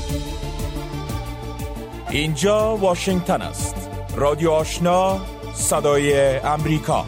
اینجا واشنگتن است. رادیو آشنا، صدای امریکا.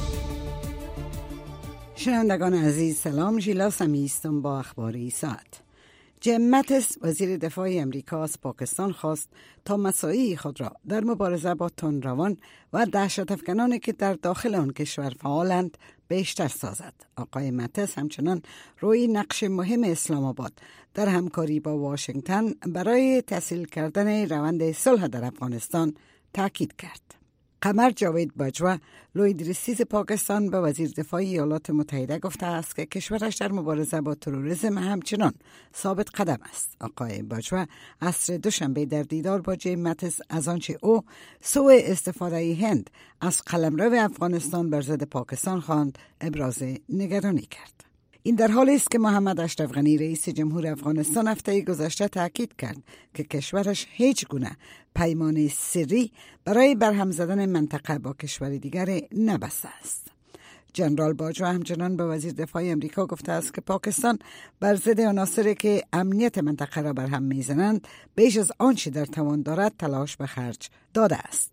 شنوندگان عزیز سلام، ژیلا سمی هستم با اخبار ساعت. جیم ماتیس وزیر دفاع امریکا از پاکستان خواست تا مساعی خود را در مبارزه با تندروان و دهشت افکنانی که در داخل آن کشور فعالند بیشتر سازد. آقای ماتیس همچنان روی نقش مهم اسلام آباد در همکاری با واشنگتن برای تسهیل کردن روند صلح در افغانستان تاکید کرد. قمر جاوید باجوا لوید رئیس پاکستان به وزیر دفاع ایالات متحده گفته است که کشورش در مبارزه با تروریسم همچنان ثابت قدم است. آقای باجوا عصر دوشنبه در دیدار با جیم ماتیس از آنچه او سوء استفاده هند از قلمرو افغانستان بر ضد پاکستان خواند ابراز نگرانی کرد. این در حالی است که محمد اشرف غنی رئیس جمهور افغانستان هفته گذشته تاکید کرد که کشورش هیچ گونه پیمان سری برای برهم زدن منطقه با کشور دیگر نبسته است. جنرال باجوا همچنان به وزیر دفاع امریکا گفته است که پاکستان بر ضد عناصری که امنیت منطقه را برهم میزنند بیش از آنچه در توان دارد تلاش به خرج داده است.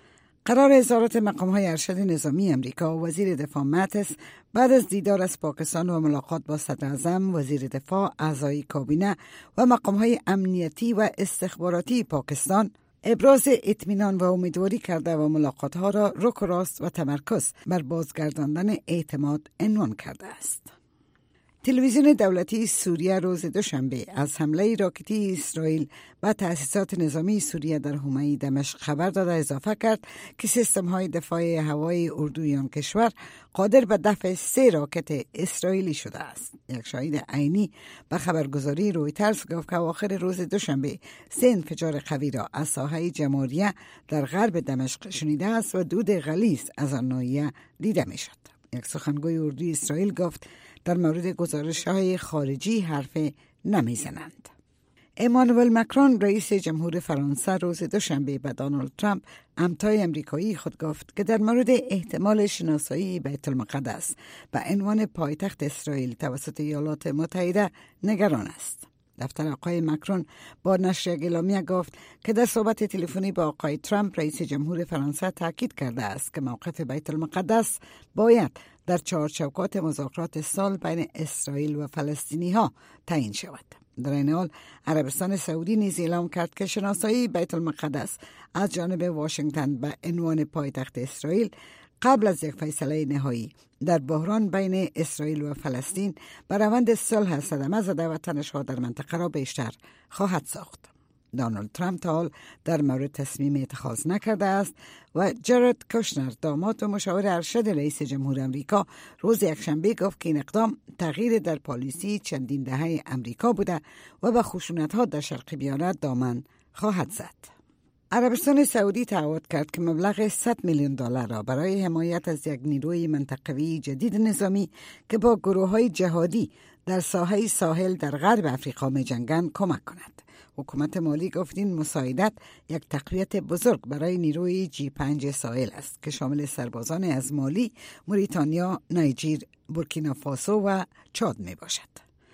قرار وزارت مقام‌های ارشد نظامی امریکا و وزیر دفاع ماتیس بعد از دیدار از پاکستان و ملاقات با صدراعظم، وزیر دفاع، اعضای کابینه و مقام‌های امنیتی و استخباراتی پاکستان ابراز اطمینان و امیدواری کرده و ملاقات‌ها را رک و راست و تمرکز بر بازگرداندن اعتماد عنوان کرده است. تلویزیون دولتی سوریه روز دوشنبه از حمله راکتی اسرائیل و تأسیسات نظامی سوریه در حومه دمشق خبر داده اضافه کرد که سیستم‌های دفاع هوایی اردوی آن کشور قادر به دفع 3 راکت اسرائیلی شده است. یک شاهد عینی به خبرگزاری رویترز گفت که آخر روز دوشنبه 3 انفجار قوی را از ساحه جماریه در غرب دمشق شنیده است و دود غلیظ از آن ناحیه دیده می‌شد. یک سخنگوی اردوی اسرائیل گفت در مورد گزارش‌های خارجی حرف نمیزنند. امانوئل مکرون رئیس جمهور فرانسه روز دوشنبه به دونالد ترامپ همتای امریکایی خود گفت که در مورد احتمال شناسایی بیت المقدس به عنوان پایتخت اسرائیل توسط ایالات متحده نگران است. دفتر آقای مکرون با نشر اعلامیه گفت که در صحبت تلفنی با آقای ترامپ رئیس جمهور فرانسه تاکید کرده است که موقف بیت المقدس باید در 4 چوکات مذاکرات صلح بین اسرائیل و فلسطینی ها تعیین شود. در این حال عربستان سعودی نیز اعلام کرد که شناسایی بیت المقدس از جانب واشنگتن به عنوان پایتخت اسرائیل قبل از یک فیصله نهایی در بحران بین اسرائیل و فلسطین به روند صلح صدمه زده و تنش‌ها در منطقه را بیشتر خواهد ساخت. دونالد ترامپ تا حال در مورد تصمیم اتخاذ نکرده است و جارد کوشنر داماد و مشاور ارشد رئیس جمهور امریکا روز یکشنبه گفت که این اقدام تغییر در پالیسی چندین دهه امریکا بوده و به خشونت‌ها در شرق بیاره دامن خواهد زد. عربستان سعودی تعهد کرد که مبلغ $100 میلیون را برای حمایت از یک نیروی منطقوی جدید نظامی که با گروه‌های جهادی در ساحه ساحل در غرب افریقا می‌جنگند کمک کند. حکومت مالی گفت این مساعدت یک تقویت بزرگ برای نیروی G5 ساحل است که شامل سربازان از مالی، موریتانیا، نیجر، بورکینافاسو و چاد می باشد.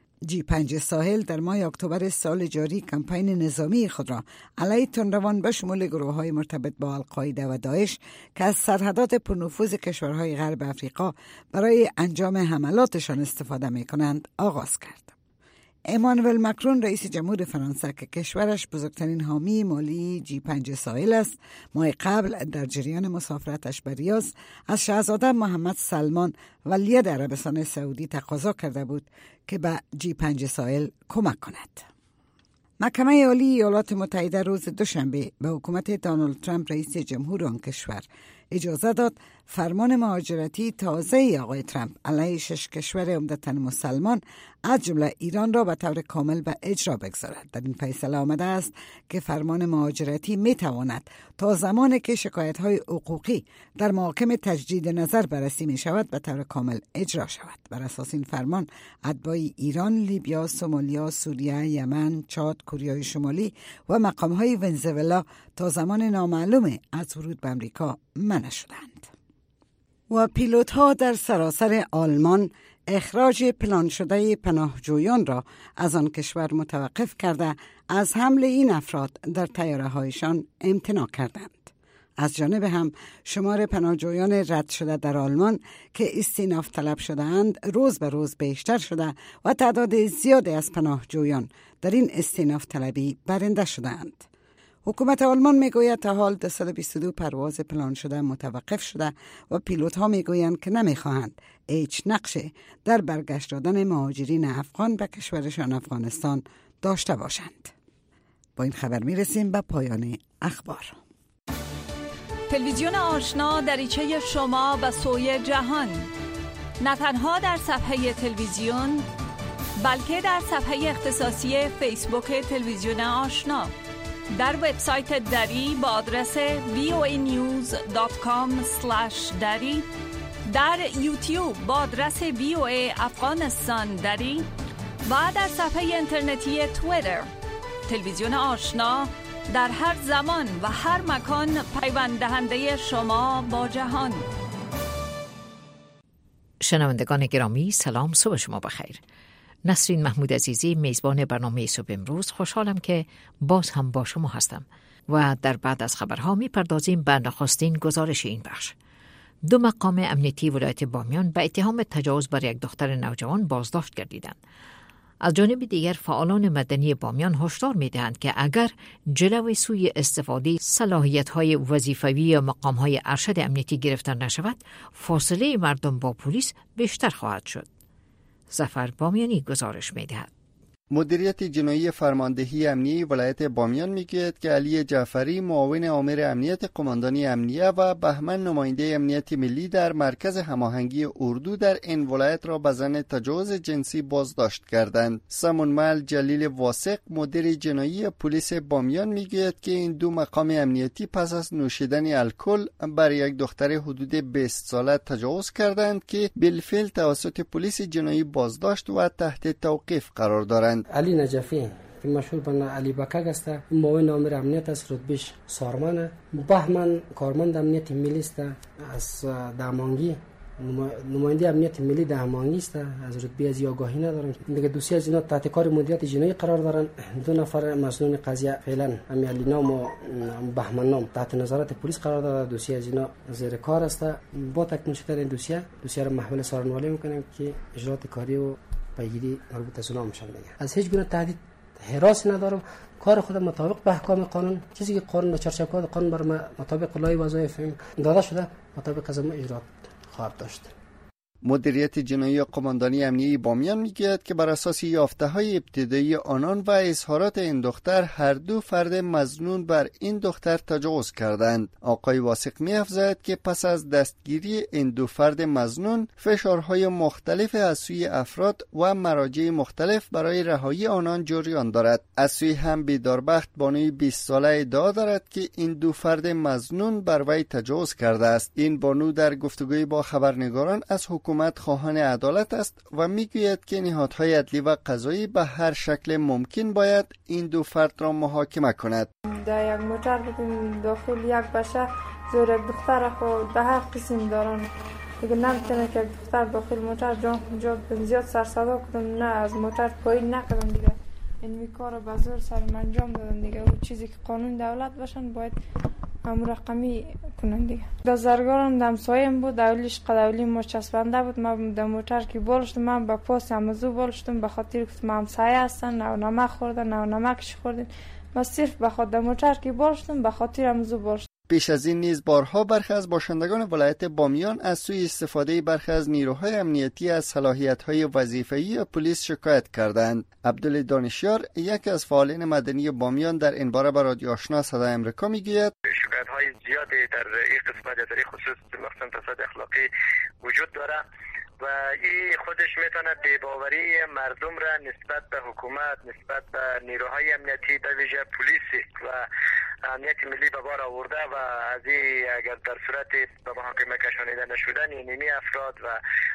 G5 ساحل در ماه اکتبر سال جاری کمپین نظامی خود را علیه تندروان به شمول گروه‌های مرتبط با القاعده و داعش که از سرحدات پرنفوذ کشورهای غرب افریقا برای انجام حملاتشان استفاده می‌کنند آغاز کرد. امانوئل مکرون رئیس جمهور فرانسه که کشورش بزرگترین حامی مالی G5 ساحل است، ماه قبل در جریان مسافرتش به ریاض از شاهزاده محمد سلمان ولی عربستان سعودی تقاضا کرده بود که به G5 ساحل کمک کند. محکمه عالی ایالات متحده روز دوشنبه به حکومت دونالد ترامپ رئیس جمهور آن کشور اجازه داد فرمان مهاجرتی تازه آقای ترامپ علیه 6 کشور عمدتاً مسلمان از جمله ایران را به طور کامل به اجرا بگذارد. در این فیصله آمده است که فرمان مهاجرتی می تواند تا زمانی که شکایت‌های حقوقی در محاکم تجدید نظر بررسی می شود به طور کامل اجرا شود. بر اساس این فرمان اتباع ایران، لیبیا، سومالیا، سوریه، یمن، چاد، کره شمالی و مقام‌های ونزوئلا تا زمان نامعلوم از ورود به آمریکا منع شدند. و پیلوت‌ها در سراسر آلمان اخراج پلان شده پناهجویان را از آن کشور متوقف کرده از حمل این افراد در طیاره هایشان امتناع کردند. از جانب هم شمار پناهجویان رد شده در آلمان که استئناف طلب شده‌اند روز به روز بیشتر شده و تعداد زیادی از پناهجویان در این استئناف طلبی برنده شده‌اند. حکومت آلمان میگوید تا حال 222 پرواز پلان شده متوقف شده و پیلوت ها میگویند که نمیخواهند هیچ نقشی در برگشت دادن مهاجرین افغان به کشورشان افغانستان داشته باشند. با این خبر میرسیم به پایان اخبار. تلویزیون آشنا دریچه شما به سوی جهان، نه تنها در صفحه تلویزیون بلکه در صفحه اختصاصی فیسبوک تلویزیون آشنا، در وبسایت دری با آدرس voanews.com/dari، در یوتیوب با آدرس VOA افغانستان دری و در صفحه اینترنتی توییتر. تلویزیون آشنا در هر زمان و هر مکان پیوند دهنده شما با جهان. شنوندگان گرامی، سلام، صبح شما بخیر. نسرین محمود عزیزی، میزبان برنامه صبح امروز، خوشحالم که باز هم با شما هستم و در بعد از خبرها میپردازیم به نخستین گزارش این بخش. 2 مقام امنیتی ولایت بامیان به اتهام تجاوز بر یک دختر نوجوان بازداشت گردیدند. از جانب دیگر فعالان مدنی بامیان هشدار می‌دهند که اگر جلوی سوی استفاده صلاحیت‌های وظیفوی و مقام‌های ارشد امنیتی گرفته نشود، فاصله مردم با پلیس بیشتر خواهد شد. ظفر بامیانی گزارش می‌دهد. مدیریت جنایی فرماندهی امنیه ولایت بامیان میگوید که علی جعفری، معاون آمر امنیت قماندانی امنیه، و بهمن، نماینده امنیت ملی در مرکز هماهنگی اردو در این ولایت را به زن تجاوز جنسی بازداشت کردند. سمونمل جلیل واسق، مدیر جنایی پلیس بامیان میگوید که این 2 مقام امنیتی پس از نوشیدن الکل بر یک دختر حدود 20 ساله تجاوز کردند که بالفعل توسط پلیس جنایی بازداشت و تحت توقیف قرار دارند. علی نجفی که مشهور به علی بکک است، معاون آمر امنیت است، رتبهش سارمان. بهمن کارمند امنیت ملی است از دامانگی، نماینده امنیت ملی دامانگی است، از رتبه از آگاهی ندارن. دیگه دوسیه از اینا تحت کار مدیریت جنایی قرار دارن. 2 نفر مسئول قضیه فعلا همین علی نام و بهمن نام تحت نظارت پلیس قرار داره. دوسیه از اینا زیر کار است. با تکمیل شدن این دوسیه را محول سارنوالی میکنیم که اجرات کاری و پیگیری مربوط از اونها میشن. از هیچ گونه تهدید حراس ندارم. کار خودم مطابق به احکام قانون، چیزی که قانون و چارچوبات قانون بر مطابق لایحه وظایف داده شده مطابق از اجرات خواهد داشت. مدیریت جنایی قماندانی امنیه بامیان میگوید که بر اساس یافته‌های ابتدایی آنان و اظهارات این دختر، هر 2 فرد مظنون بر این دختر تجاوز کردند. آقای واسق می‌افزاید که پس از دستگیری این 2 فرد مظنون، فشارهای مختلف از سوی افراد و مراجع مختلف برای رهایی آنان جریان دارد. از سوی هم بیداربخت، بانوی 20 ساله، ادعا دارد که این 2 فرد مظنون بر وی تجاوز کرده است. این بانو در گفتگوی با خبرنگاران از حکومت خواهان عدالت است و میگوید که نهادهای عدلی و قضایی به هر شکل ممکن باید این 2 فرد را محاکمه کند. در یک موتر بودیم داخل، یک بچه زور یک دختر خود به هر قسم دارن دیگه، نمیتونه که یک دختر داخل موتر جا زیاد سر صدا کردن، نه از موتر پایین نکردن دیگه. این کار به زور سر انجام دادن دیگه. و چیزی که قانون دولت باشن باید امور رقمی کنن دیگه. بازرگانم دم سایم بود، اولیش قدولی ما چسبنده بود. من در موتر که بالشتم، من با پاس امزو بالشتم به خاطر که ما همسایه هستن، نه نمک خوردن نه نمکش خوردن. من صرف به خاطر موتر که بالشتم به خاطر امزو بالشتم. پیش از این نیز بارها برخی از باشندگان ولایت بامیان از سوی استفاده برخی از نیروهای امنیتی از صلاحیت‌های وظیفه‌ای پلیس شکایت کردند. عبدالله دانشیار، یکی از فعالین مدنی بامیان، در این باره به رادیو آشنا صدای آمریکا میگوید شکایت‌های زیادی در این قسمت در خصوص مخصوصا فساد اخلاقی وجود داره و این خودش میتونه بی‌باوری مردم را نسبت به حکومت، نسبت به نیروهای امنیتی، به ویژه پلیس و امنیت ملی به بار آورده و از این اگر در صورت به محاکمه کشانیده نشدن اینمی افراد و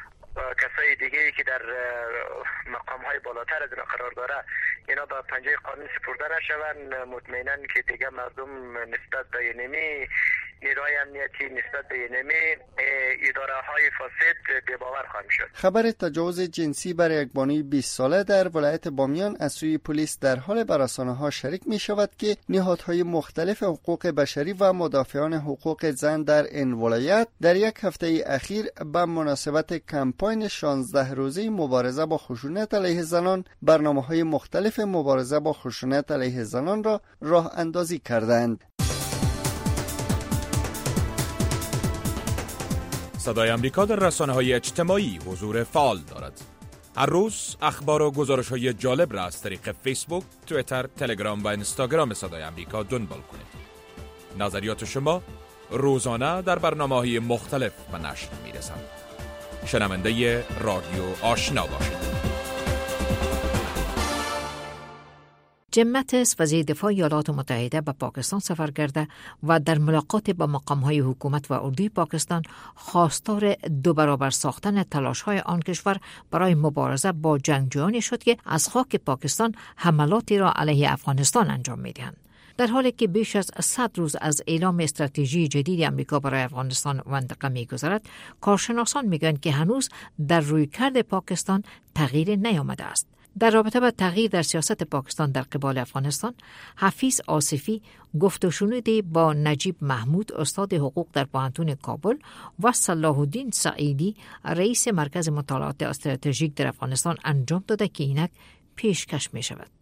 کسای دیگه که در مقام‌های بالاتر از اینا قرار داره اینا به پنجه قانون سپرده نشون، مطمئناً که دیگه مردم نسبت به اینمی نیروهای امنیتی نسبت به اینمی اداره های فاسد بی‌باور خواهیم شد. خبر تجاوز جنسی بر یک بانوی 20 ساله در ولایت بامیان از سوی پلیس در حال بر رسانه‌ها شریک می شود که نهادهای مختلف حقوق بشری و مدافعان حقوق زن در این ولایت در یک هفته اخیر به مناسبت کمپاین 16 روزه مبارزه با خشونت علیه زنان برنامه‌های مختلف مبارزه با خشونت علیه زنان را راه اندازی کردند. صدای آمریکا در رسانه‌های اجتماعی حضور فعال دارد. هر روز اخبار و گزارش‌های جالب را از طریق فیسبوک، توییتر، تلگرام و اینستاگرام صدای آمریکا دنبال کنید. نظریات شما روزانه در برنامه‌های مختلف به نشر می‌رسند. شنونده رادیو آشنا باشید. جیم ماتیس وزیر دفاع ایالات متحده به پاکستان سفر کرده و در ملاقات با مقام‌های حکومت و اردوی پاکستان خواستار 2 برابر ساختن تلاش‌های آن کشور برای مبارزه با جنگجویانی شد که از خاک پاکستان حملاتی را علیه افغانستان انجام می‌دهند. در حالی که بیش از 100 روز از اعلام استراتژی جدید امریکا برای افغانستان و منطقه می‌گذرد، کارشناسان می‌گویند که هنوز در رویکرد پاکستان تغییر نیامده است. در رابطه با تغییر در سیاست پاکستان در قبال افغانستان، حفیظ آصفی گفت و شنودی با نجیب محمود استاد حقوق در پوهنتون کابل و صلاح الدین سعیدی رئیس مرکز مطالعات استراتژیک در افغانستان انجام داده که اینک پیشکش می شود.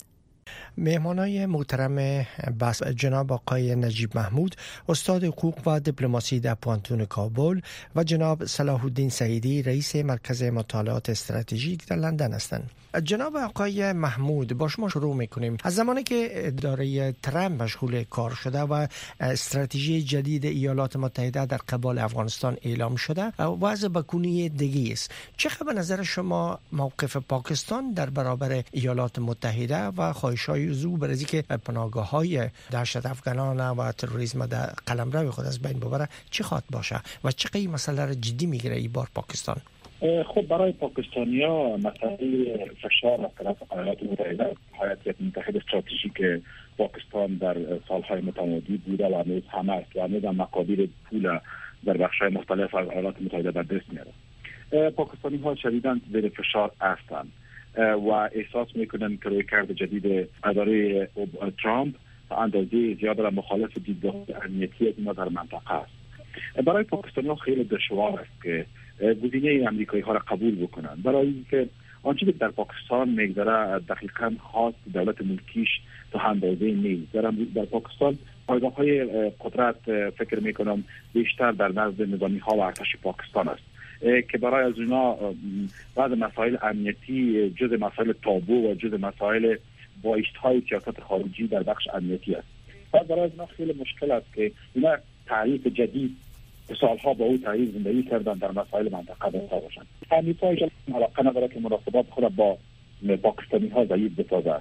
مهمانای محترم بس جناب آقای نجیب محمود استاد حقوق و دیپلماسی در پوهنتون کابل و جناب صلاح الدین سعیدی رئیس مرکز مطالعات استراتژیک در لندن هستند. جناب آقای محمود، با شما شروع میکنیم. از زمانی که اداره ترامپ مشغول کار شده و استراتژی جدید ایالات متحده در قبال افغانستان اعلام شده، وضع بکونی دیگه است. چه به نظر شما موقف پاکستان در برابر ایالات متحده و خواهش‌های او برای اینکه پناهگاه‌های دهشت افغانان و تروریسم در قلمرو خود از بین ببره چه خواهد باشه و چه قی مسئله را جدی میگیره این بار پاکستان؟ خب برای پاکستانیا مسئله فشار از طرف ایالات متحده حیات متحد استراتژیک پاکستان در سالهای متمادی بوده و هنوز هم است و هنوز مقادیر پول در بخش‌های مختلف از ایالات متحده به دست میاره. پاکستانی‌ها شدیداً زیر فشار هستند و احساس میکنن که رویکرد جدید اداره ترامپ تا اندازه زیاد را مخالف دیدگاه امنیتی ما در منطقه است. برای پاکستانی‌ها خیلی دشوار است که گزینه امریکایی ها را قبول بکنن، برای اینکه آنچه که در پاکستان میگذره دقیقاً خاص دولت ملکیش تا اندازه نیست. در پاکستان پایگاه‌های قدرت فکر میکنم بیشتر در نزد نظامی ها و ارتش پاکستان است که برای از اونا بعض مسائل امنیتی جز مسائل تابو و جز مسائل بایشت‌های سیاست خارجی در بخش امنیتی است. برای از اونا خیلی مشکل است که اونا تعریف جدید سالها با او تعریف زندگی کردن در مسائل منطقه داشته باشند. امریکا علاقه نداره که مناسبات خود با پاکستانی ها ضعیف بسازه،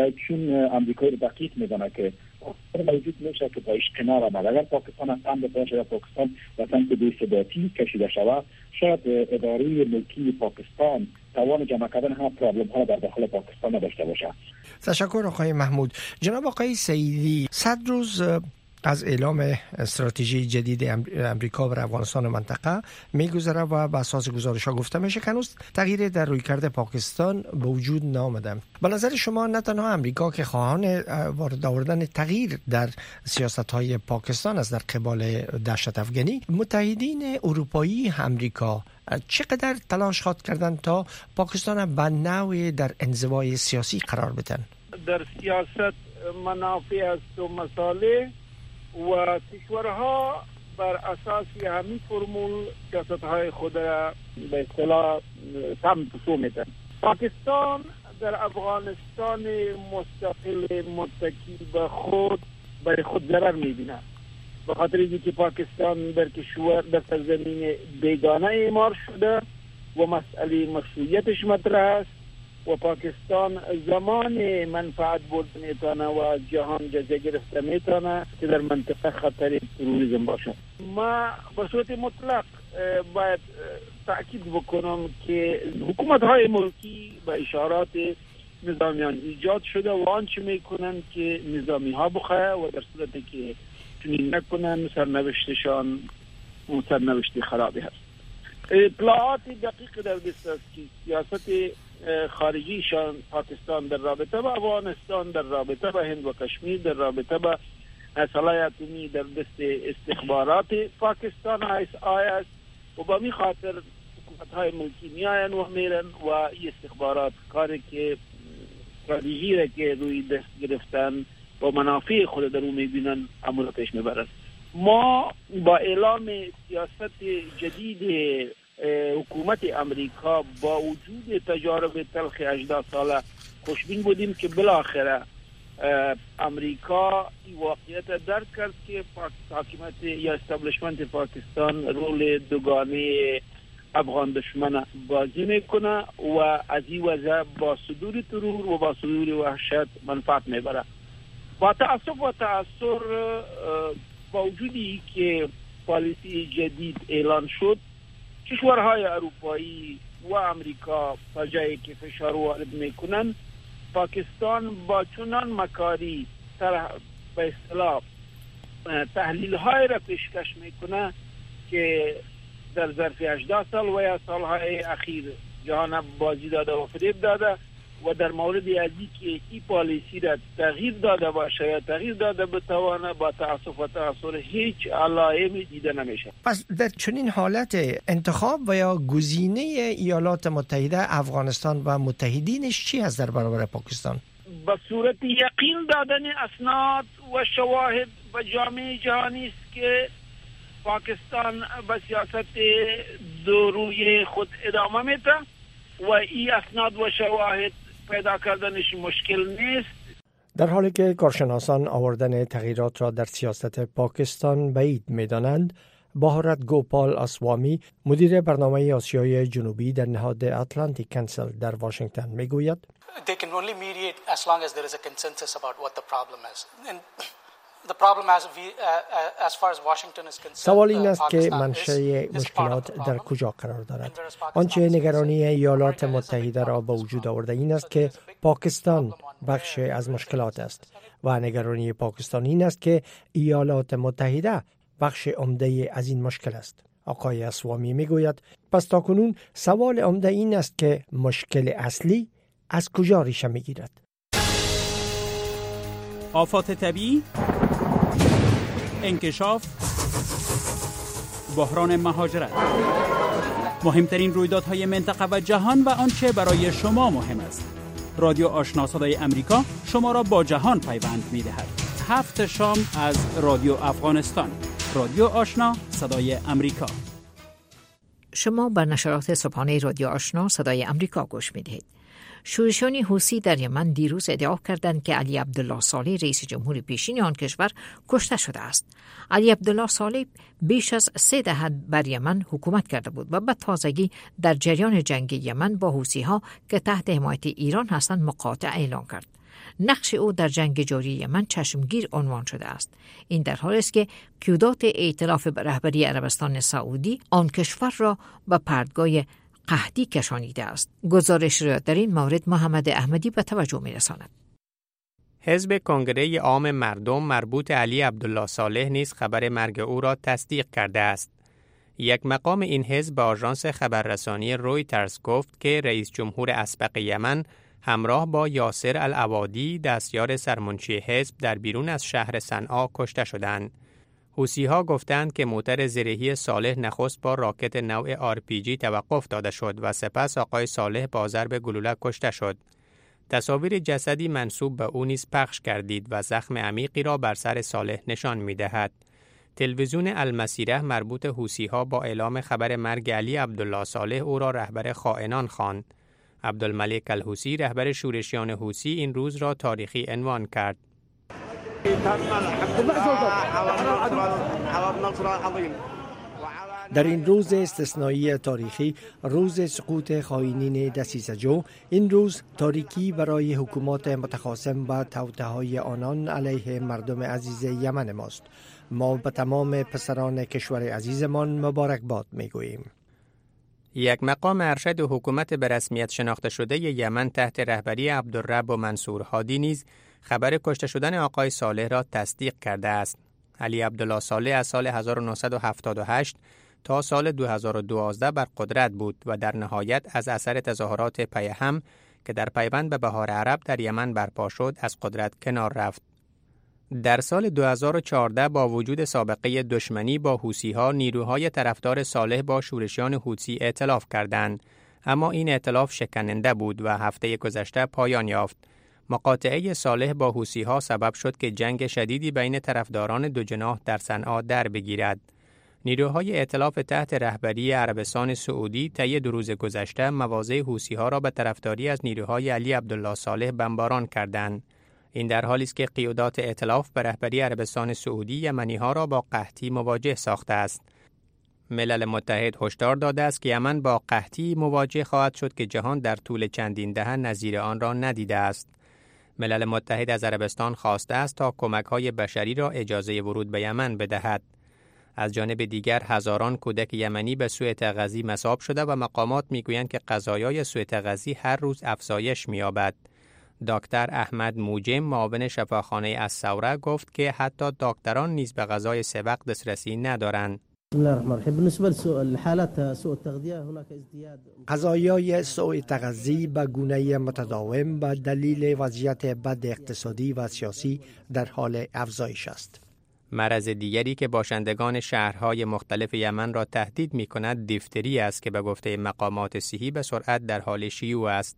چون امریکایی دقیق میدونه که موجود میشه که باش کنار آمد. اگر پاکستان از هم بپاشه یا پاکستان وطن که بی‌ثباتی کشیده شود، شاید اداره ملکی پاکستان توان جمع کردن هم پرابلم ها در داخل پاکستان نداشته باشه. تشکر آقای محمود. جناب آقای سعیدی، 100 روز از اعلام استراتژی جدید امریکا بر افغانستان و منطقه میگذره و به اساس گزارش‌ها گفته میشه که هنوز تغییر در رویکرد پاکستان به وجود نیامده. به نظر شما نه تنها امریکا که خواهان وارد آوردن تغییر در سیاست‌های پاکستان از در قبال دهشت افغانی، متحدین اروپایی امریکا چقدر تلاش خواهد کردن تا پاکستان به نوعی در انزوای سیاسی قرار بدن؟ در سیاست منافع است و مصالح و کشورها بر اساس همین فرمول سیاست‌های خود را به اصطلاح تمسو میدن. پاکستان در افغانستان مستقل متکی به خود برای خود ضرر می‌بیند، به خاطر اینکه پاکستان در کشور در سرزمین بیگانه اعمار شده و مسئله مشروعیتش مطرح است و پاکستان زمان منفعت برد میتونه و از جهان جزیه گرفته میتونه که در منطقه خطر تروریسم باشه. ما به صورت مطلق باید تأکید بکنم که حکومت های ملکی به اشارات نظامیان ایجاد شده و آنچه میکنن که نظامی ها بخواه و در صورتی که چنین نکنن، سرنوشتشان سرنوشت خرابی هست. اطلاعات دقیق در دست است که سیاست خارجیشان پاکستان در رابطه با افغانستان، در رابطه با هند و کشمیر، در رابطه با اسلحه اتمی در دست استخبارات پاکستان است و با می خاطر حکومت‌های ملکی میاین و میرن و این استخبارات کاری که استراتژی را که روی دست گرفتن و منافع خود در اون میبینن امور پیش میبرن. ما با اعلام سیاست جدید حکومت امریکا با وجود تجارب تلخ 18 ساله خوشبین بودیم که بالاخره امریکا این واقعیت درک کرد که حاکمیت یا استابلیشمنت پاکستان رول دوگانه افغان دشمن بازی میکنه و از این وضع با صدور ترور و با صدور وحشت منفعت میبره. با تأسف و تأثیر با وجودی که پالیسی جدید اعلان شد، کشورهای اروپایی و امریکا تا جایی که فشار وارد میکنن، پاکستان با چنان مکاری به اصطلاح تحلیل های را پیشکش میکنه که در ظرف 18 سال و یا سالهای اخیر جهان بازی داده و فریب داده و در مورد ازی که این پالیسی را تغییر داده باشه یا تغییر داده بتوانه، با تأسف و تأثیر هیچ علائمی دیده نمیشه. پس در چنین حالت انتخاب و یا گزینه ایالات متحده افغانستان و متحدینش چی است در برابر پاکستان؟ به صورت یقین دادن اسناد و شواهد به جامعه جهانی است که پاکستان به سیاست دو روی خود ادامه میده و این اسناد و شواهد پیدا کردنش مشکل نیست. در حالی که کارشناسان آوردن تغییرات را در سیاست پاکستان بعید می‌دانند، بهارت گوپال اسوامی مدیر برنامه آسیای جنوبی در نهاد اتلانتیک کانسل در واشنگتن میگوید They can only mediate as long as there is a consensus about what the problem is. And سوال این است که منشأ مشکلات در کجا قرار دارد. آنچه نگرانی ایالات متحده را به وجود آورده این است که پاکستان بخش از مشکلات است و نگرانی پاکستان این است که ایالات متحده بخش عمده از این مشکل است. آقای اسوامی میگوید پس تاکنون سوال عمده این است که مشکل اصلی از کجا ریشه میگیرد. آفات طبیعی، انکشاف، بحران مهاجرت، مهمترین رویدادهای منطقه و جهان و آنچه برای شما مهم است. رادیو آشنا صدای امریکا شما را با جهان پیوند می‌دهد. 7 شام از رادیو افغانستان. رادیو آشنا صدای امریکا. شما بر نشرات صبحانه رادیو آشنا صدای امریکا گوش می‌دهید. شورشیان حوثی در یمن دیروز ادعا کردند که علی عبدالله صالح رئیس جمهور پیشین آن کشور کشته شده است. علی عبدالله صالح بیش از 3 دهه بر یمن حکومت کرده بود و به تازگی در جریان جنگ یمن با حوثی‌ها که تحت حمایت ایران هستند مقاطعه اعلان کرد. نقش او در جنگ جاری یمن چشمگیر عنوان شده است. این در حالی است که قیادات ائتلاف به رهبری عربستان سعودی آن کشور را به پردگاه قحطی کشانیده است. گزارش را در این مورد محمد احمدی به توجه می‌رساند. حزب کنگره عام مردم مربوط علی عبدالله صالح نیز خبر مرگ او را تصدیق کرده است. یک مقام این حزب به آژانس خبررسانی رویترز گفت که رئیس جمهور اسبق یمن همراه با یاسر العوادی دستیار سرمنشی حزب در بیرون از شهر صنعا کشته شدند. حوثی‌ها گفتند که موتر زرهی صالح نخست با راکت نوع RPG توقف داده شد و سپس آقای صالح با ضرب گلوله کشته شد. تصاویر جسدی منسوب به او نیز پخش کردید و زخم عمیقی را بر سر صالح نشان می‌دهد. تلویزیون المسیره مربوط حوثی‌ها با اعلام خبر مرگ علی عبدالله صالح او را رهبر خائنان خواند. عبدالملک الحوثی رهبر شورشیان حوثی این روز را تاریخی عنوان کرد. در این روز استثنایی تاریخی، روز سقوط خائنین دسیسه‌جو، این روز تاریکی برای حکومات متخاصم و توطئه‌های آنان علیه مردم عزیز یمن ماست. ما به تمام پسران کشور عزیزمان مبارکباد میگوییم. یک مقام ارشد حکومت به رسمیت شناخته شده یمن تحت رهبری عبدالرب و منصور هادی نیز خبر کشته شدن آقای صالح را تصدیق کرده است. علی عبدالله صالح از سال 1978 تا سال 2012 بر قدرت بود و در نهایت از اثر تظاهرات پی هم که در پیوند به بهار عرب در یمن برپا شد از قدرت کنار رفت. در سال 2014 با وجود سابقه دشمنی با حوثی‌ها نیروهای طرفدار صالح با شورشیان حوثی ائتلاف کردند، اما این ائتلاف شکننده بود و هفته گذشته پایان یافت. مقاطعه صالح با حوثی‌ها سبب شد که جنگ شدیدی بین طرفداران دو جناح در صنعا در بگیرد. نیروهای ائتلاف تحت رهبری عربستان سعودی طی 2 روز گذشته مواضع حوثی‌ها را به طرفداری از نیروهای علی عبدالله صالح بمباران کردند. این در حالی است که قیادات ائتلاف به رهبری عربستان سعودی یمنی‌ها را با قحطی مواجه ساخته است. ملل متحد هشدار داده است که یمن با قحطی مواجه خواهد شد که جهان در طول چندین دهه نظیر آن را ندیده است. ملل متحد از عربستان خواسته است تا کمک‌های بشری را اجازه ورود به یمن بدهد. از جانب دیگر هزاران کودک یمنی به سوء تغذی مصاب شده و مقامات میگویند که قضایای سوء تغذی هر روز افزایش می‌یابد. دکتر احمد موجم معاون شفاخانه الثوره گفت که حتی دکتران نیز به غذای 3 وقت دسترسی ندارند. قضایای سوء تغذی به گونه متداوم به دلیل وضعیت بد اقتصادی و سیاسی در حال افزایش است. مرض دیگری که باشندگان شهرهای مختلف یمن را تهدید می‌کند دیفتری است که به گفته مقامات صحی به سرعت در حال شیوع است.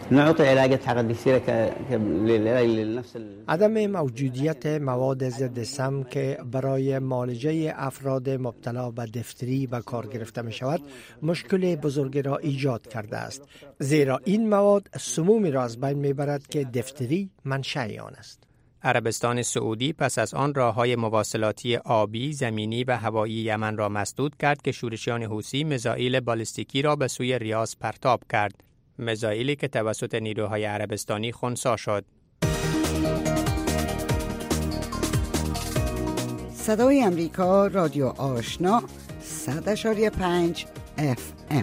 عدم موجودیت مواد ضد سم که برای معالجه افراد مبتلا به دیفتری به کار گرفته می شود مشکل بزرگی را ایجاد کرده است، زیرا این مواد سمومی را از بین می برد که دیفتری منشأ آن است. عربستان سعودی پس از آن راه‌های مواصلاتی آبی، زمینی و هوایی یمن را مسدود کرد که شورشیان حوثی میزائیل بالستیکی را به سوی ریاض پرتاب کرد. میزائیلی که توسط نیروهای عربستانی خنثی شد. صدای امریکا، رادیو آشنا، 100.5 FM.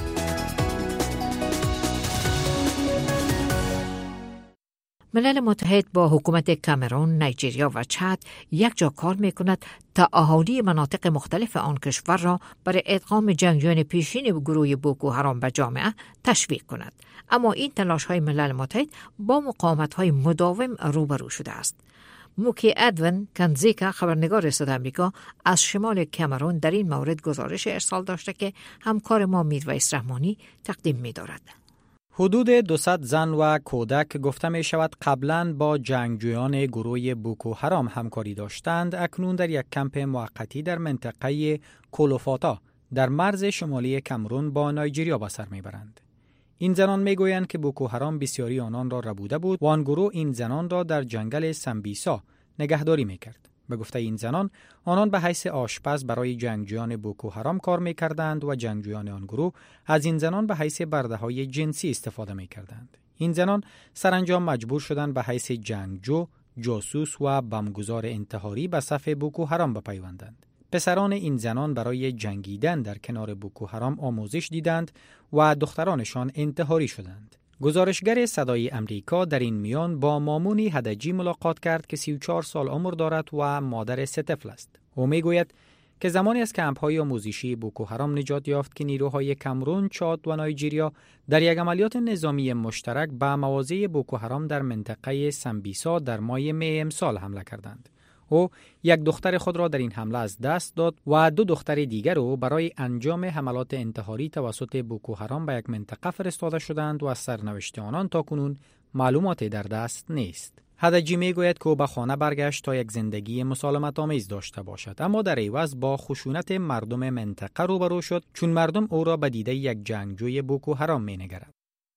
ملل متحد با حکومت کامرون، نیجریه و چاد یک جا کار می کند تا اهالی مناطق مختلف آن کشور را برای ادغام جنگجویان پیشین گروه بوکو حرام به جامعه تشویق کند. اما این تلاش های ملل متحد با مقاومت های مداوم روبرو شده است. موکی ادوین کنزیکا، خبرنگار صدای آمریکا از شمال کامرون، در این مورد گزارش ارسال داشته که همکار ما میرویس رحمانی تقدیم می دارد. حدود 200 زن و کودک گفته می شود قبلاً با جنگجویان گروه بوکو حرام همکاری داشتند، اکنون در یک کمپ موقتی در منطقه کولوفاتا در مرز شمالی کامرون با نایجریا به سر می برند. این زنان می گویند که بوکو حرام بسیاری آنان را ربوده بود و آن گروه این زنان را در جنگل سمبیسا نگهداری می کرد. به گفته این زنان، آنان به حیث آشپز برای جنگجویان بوکو حرام کار می کردند و جنگجویان آن گروه از این زنان به حیث برده های جنسی استفاده می کردند. این زنان سرانجام مجبور شدند به حیث جنگجو، جاسوس و بمبگذار انتحاری به صف بوکو حرام بپیوندند. پسران این زنان برای جنگیدن در کنار بوکو حرام آموزش دیدند و دخترانشان انتحاری شدند. گزارشگر صدای امریکا در این میان با مامونی هدجی ملاقات کرد که 34 سال عمر دارد و مادر 3 طفل است. او میگوید که زمانی از کمپ‌های آموزشی بوکو حرام نجات یافت که نیروهای کامرون، چاد و نایجریا در یک عملیات نظامی مشترک به مواضع بوکو حرام در منطقه سمبیسا در ماه می امسال حمله کردند. او یک دختر خود را در این حمله از دست داد و 2 دختر دیگر را برای انجام حملات انتحاری توسط بوکو حرام به یک منطقه فرستاده شدند و از سرنوشت آنان تاکنون معلوماتی در دست نیست. هدجی میگوید که او به خانه برگشت تا یک زندگی مسالمت آمیز داشته باشد، اما در عوض با خشونت مردم منطقه روبرو شد، چون مردم او را به دیده یک جنگجوی بوکو حرام مینگرند.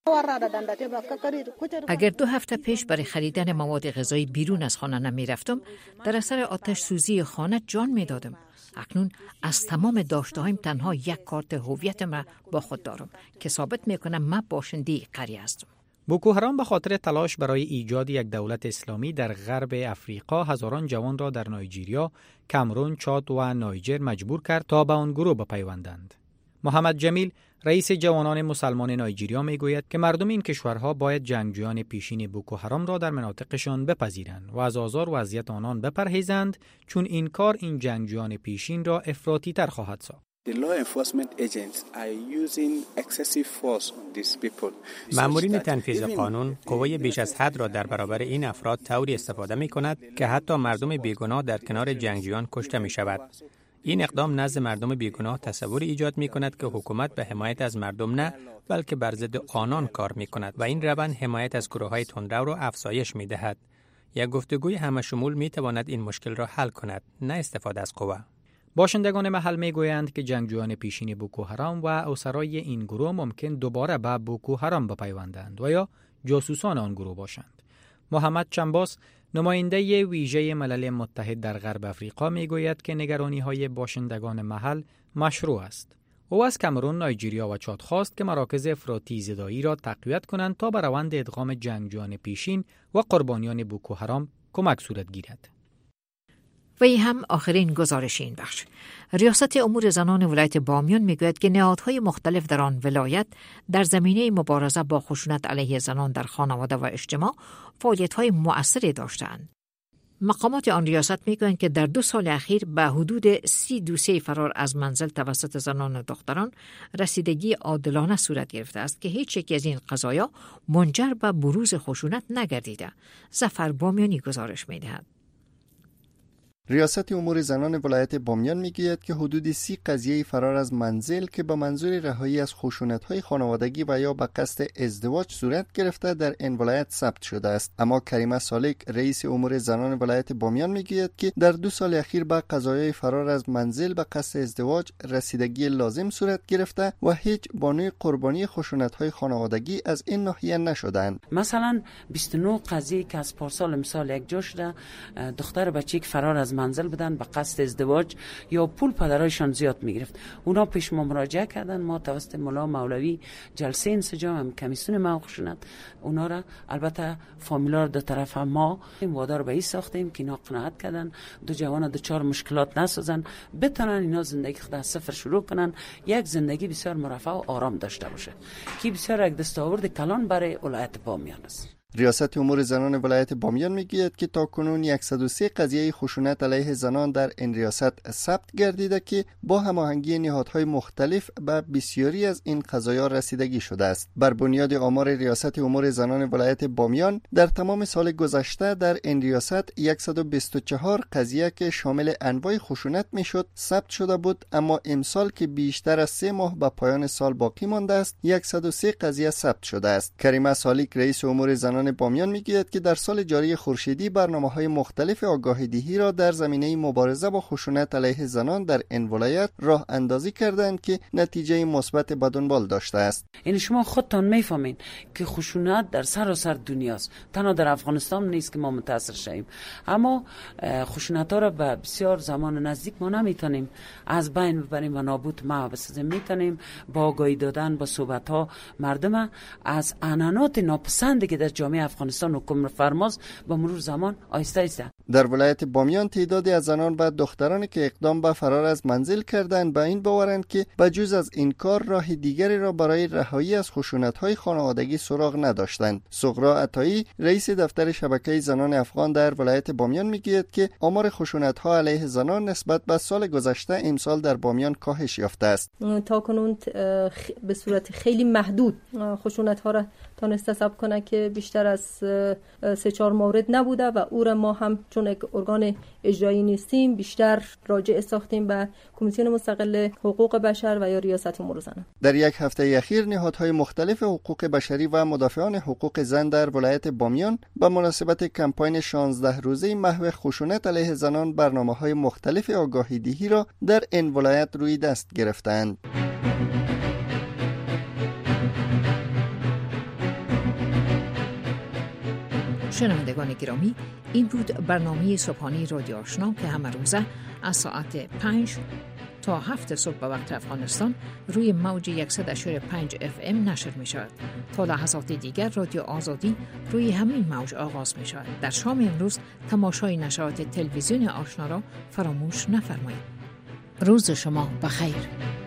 اگر 2 هفته پیش برای خریدن مواد غذایی بیرون از خانه نمی رفتم، در اثر آتش سوزی خانه جان می دادم. اکنون از تمام داشته‌هایم تنها یک کارت هویتم را با خود دارم که ثابت می کنم من باشنده قریه هستم. بوکو حرام به خاطر تلاش برای ایجاد یک دولت اسلامی در غرب افریقا هزاران جوان را در نایجریا، کامرون، چاد و نایجر مجبور کرد تا به آن گروه بپیوندند. محمد جمیل، رئیس جوانان مسلمان نایجریا میگوید که مردم این کشورها باید جنگجویان پیشین بوکو حرام را در مناطقشان بپذیرند و از آزار و اذیت آنان بپرهیزند، چون این کار این جنگجویان پیشین را افراطی تر خواهد ساخت. مامورین تنفیذ قانون قوای بیش از حد را در برابر این افراد طوری استفاده می کند که حتی مردم بیگناه در کنار جنگجویان کشته می شود. این اقدام نزد مردم بیگناه تصوری ایجاد می کند که حکومت به حمایت از مردم نه، بلکه بر ضد آنان کار می کند و این روند حمایت از گروه‌های تندرو را افزایش می دهد. یک گفتگوی همه شمول می تواند این مشکل را حل کند، نه استفاده از قوه. باشندگان محل میگویند که جنگجویان پیشین بوکو حرام و اسرای این گروه ممکن دوباره به بوکو حرام بپیوندند و یا جاسوسان آن گروه باشند. محمد چنباس، نماینده ویژه ملل متحد در غرب افریقا، میگوید که نگرانی‌های باشندگان محل مشروع است. او از کامرون، نایجریا و چاد خواست که مراکز افراطی زدایی را تقویت کنند تا به روند ادغام جنگجویان پیشین و قربانیان بوکو حرام کمک صورت گیرد. و این هم آخرین گزارش این بخش. ریاست امور زنان ولایت بامیان میگوید که نهادهای مختلف در آن ولایت در زمینه مبارزه با خشونت علیه زنان در خانواده و اجتماع فعالیت‌های مؤثری داشتند. مقامات آن ریاست میگویند که در 2 سال اخیر به حدود 32 فرار از منزل توسط زنان و دختران رسیدگی عادلانه صورت گرفته است که هیچ یک از این قضایا منجر به بروز خشونت نگردیده. ظفر بامیانی گزارش میدهد. ریاست امور زنان ولایت بامیان میگوید که حدود 30 قضیه فرار از منزل که به منظور رهایی از خشونت‌های خانوادگی و یا به قصد ازدواج صورت گرفته در این ولایت ثبت شده است. اما کریمه سالک، رئیس امور زنان ولایت بامیان میگوید که در 2 سال اخیر به قضایای فرار از منزل به قصد ازدواج رسیدگی لازم صورت گرفته و هیچ بانوی قربانی خشونت‌های خانوادگی از این ناحیه نشدند. مثلا 29 قضیه که از پارسال مثال یک جا شده، دختر بچه فرار از منزل بدن به قصد ازدواج یا پول پدرایشان زیاد میگرفت. اونا پیش ما مراجعه کردن، ما توسط مولا مولوی جلسه انسجام هم کمیسیون موقع شدند. اونا را البته فامیلا رو دو طرف ما این وادار به این ساختیم که اینا قناعت کردن 2 جوان 4 مشکلات نسازن، بتونن اینا زندگی خود از صفر شروع کنن، یک زندگی بسیار مرفه و آرام داشته باشه که بسیار یک دستاورد کلان برای ولایت بامیان است. ریاست امور زنان ولایت بامیان میگوید که تاکنون 103 قضیه خشونت علیه زنان در این ریاست ثبت گردیده که با هماهنگی نهادهای مختلف به بسیاری از این قضایا رسیدگی شده است. بر بنیاد آمار ریاست امور زنان ولایت بامیان در تمام سال گذشته در این ریاست 124 قضیه که شامل انواع خشونت میشد ثبت شده بود، اما امسال که بیشتر از 3 ماه به پایان سال باقی مانده است 103 قضیه ثبت شده است. کریمه سالک، رئیس امور زنان بامیان میگوید که در سال جاری خورشیدی برنامه‌های مختلف آگاهی‌دهی را در زمینه مبارزه با خشونت علیه زنان در این ولایت راه اندازی کردند که نتیجه مثبت به دنبال داشته است. این شما خودتان میفهمین که خشونت در سراسر دنیاست، تنها در افغانستان نیست که ما متاثر شویم، اما خشونت‌ها را به بسیار زمان نزدیک ما نمیتونیم از بین ببریم و نابود ما بسازیم. میتونیم با آگاهی دادن، با صحبت‌ها مردم از عنعنات ناپسندی که در جامعه افغانستان حکم فرماست با مرور زمان آهسته آهسته. در ولایت بامیان تعدادی از زنان و دخترانی که اقدام به فرار از منزل کردند به این باورند که بجز از این کار راه دیگری را برای رهایی از خشونت‌های خانوادگی سراغ نداشتند. سغرا عطایی، رئیس دفتر شبکه زنان افغان در ولایت بامیان میگوید که آمار خشونت‌ها علیه زنان نسبت به سال گذشته امسال در بامیان کاهش یافته است. تاکنون به صورت خیلی محدود خشونت‌ها را تونسته ثبت کنه که بیشتر از 3-4 مورد نبوده و او را ما هم چون یک ارگان اجرایی نیستیم بیشتر راجع ساختیم به کمیسیون مستقل حقوق بشر و یا ریاست امور زنان. در یک هفته اخیر نهادهای مختلف حقوق بشری و مدافعان حقوق زن در ولایت بامیان به مناسبت کمپاین 16 روزه محو خشونت علیه زنان برنامه‌های مختلف آگاهی‌دهی را در این ولایت روی دست گرفتند. شنوندگان گرامی، این بود برنامه صبحانه رادیو آشنا که همه روزه از ساعت 5 تا 7 صبح به وقت افغانستان روی موج 100.5 FM نشر می شود. تا لحظات دیگر رادیو آزادی روی همین موج آغاز می شود. در شام امروز تماشای نشرات تلویزیون آشنا را فراموش نفرمایید. روز شما بخیر.